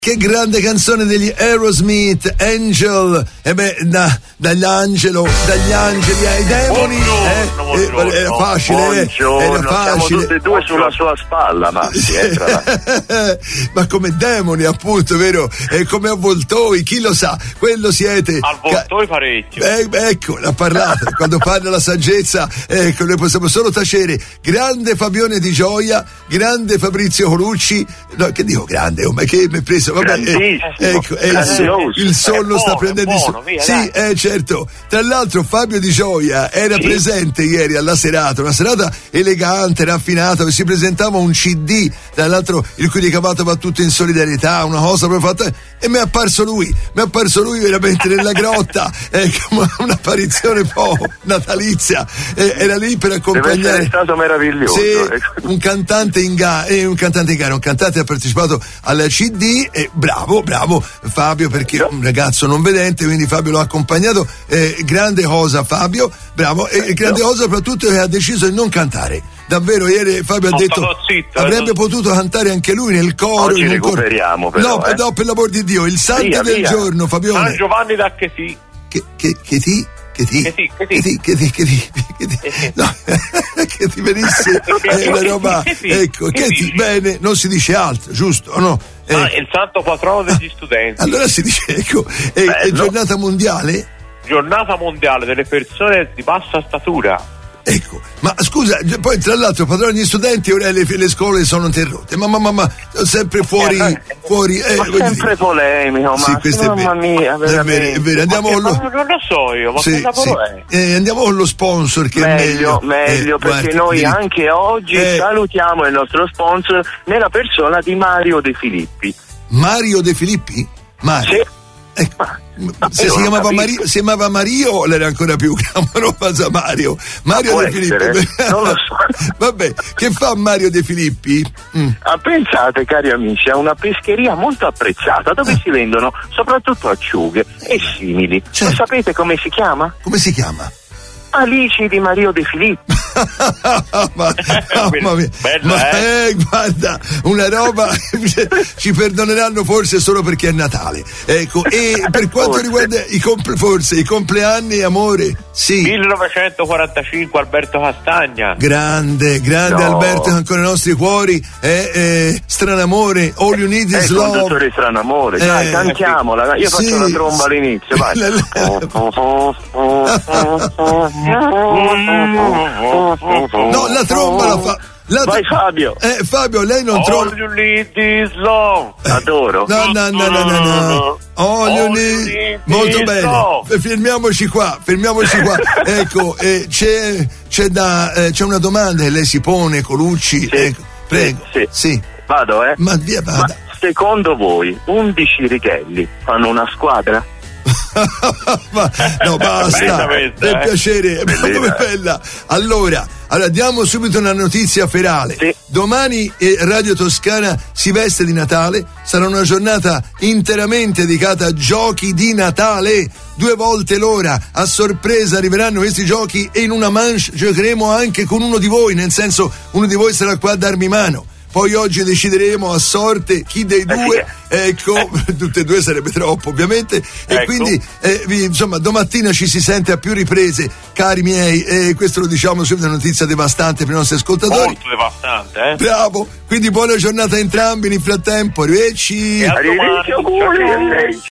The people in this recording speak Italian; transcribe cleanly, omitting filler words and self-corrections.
Che grande canzone degli Aerosmith, Angel, dagli angeli ai demoni, era facile, era facile. Siamo tutti e due sulla sua spalla, Massi, ma come demoni, appunto, vero? Come avvoltoi, chi lo sa, quello siete. Avvoltoi parecchio. Ecco, l'ha parlato, quando parla la saggezza, ecco, noi possiamo solo tacere. Grande Fabione Di Gioia, grande Fabrizio Colucci, no, che dico grande, ma che mi è preso. Vabbè, ecco, il sonno sta prendendo via, sì, certo. Tra l'altro Fabio Di Gioia era presente ieri alla serata, una serata elegante, raffinata, dove si presentava un CD, tra l'altro il cui ricavato va tutto in solidarietà, una cosa proprio fatta, e mi è apparso lui veramente nella grotta, ecco, un'apparizione un po' natalizia, era lì per accompagnare. È stato meraviglioso. Sì, un cantante in gara, un cantante ha partecipato alla CD e bravo Fabio, perché è un ragazzo non vedente, quindi Fabio l'ha accompagnato, grande cosa Fabio, bravo, e grande cosa soprattutto che ha deciso di non cantare. Davvero, ieri Fabio ha detto avrebbe potuto cantare anche lui nel coro. Oggi recuperiamo però. No, per l'amor di Dio, il santo del giorno, Fabione. San Giovanni da che ti? No, che ti venisse una roba, ecco, che ti bene, non si dice altro, giusto o no? Il santo patrono degli studenti. Allora si dice, ecco, è giornata mondiale? Giornata mondiale delle persone di bassa statura. Ecco, ma scusa, poi tra l'altro patrono degli studenti, ora le scuole sono interrotte, ma sempre fuori sempre polemico, sì, questo mamma mia, è vero, andiamo non lo so io, ma che lavoro è? Andiamo con lo sponsor, che meglio perché guarda, noi anche oggi salutiamo il nostro sponsor nella persona di Mario De Filippi. Mario De Filippi? Mario? Sì. Ecco. Se si chiamava Mario, era ancora più clamorosa. Mario De Filippi, non lo so. Vabbè, che fa Mario De Filippi? Pensate, cari amici, a una pescheria molto apprezzata dove si vendono soprattutto acciughe e simili. Certo. Sapete come si chiama? Come si chiama? Alici di Mario De Filippi. Mamma mia, guarda, una roba ci perdoneranno forse solo perché è Natale, ecco. E per quanto riguarda i compleanni, amore, sì, 1945 Alberto Castagna, grande Alberto, che ancora nei nostri cuori, Stranamore, All You Need Is Love, conduttore Stranamore, dai, cantiamola, io faccio la tromba all'inizio, vai. No, la tromba la fa. Vai Fabio. Fabio, lei non tromba. All You Need Is Love. Adoro. No. All You Need. Molto bene. Fermiamoci qua. Ecco, c'è una domanda che lei si pone, Colucci. Sì, ecco, prego. Sì. Vado, Ma via, vada. Ma secondo voi 11 righelli fanno una squadra? No, basta, per piacere, come bella. Allora diamo subito una notizia ferale. Sì. Domani Radio Toscana si veste di Natale, sarà una giornata interamente dedicata a giochi di Natale, 2 volte l'ora, a sorpresa arriveranno questi giochi e in una manche giocheremo anche con uno di voi, nel senso uno di voi sarà qua a darmi mano. Poi oggi decideremo a sorte chi dei due, ecco, tutte e due sarebbe troppo ovviamente, e quindi insomma domattina ci si sente a più riprese, cari miei, e questo lo diciamo subito, una notizia devastante per i nostri ascoltatori. Molto devastante, Bravo, quindi buona giornata a entrambi, nel frattempo, arrivederci. Arrivederci, auguri.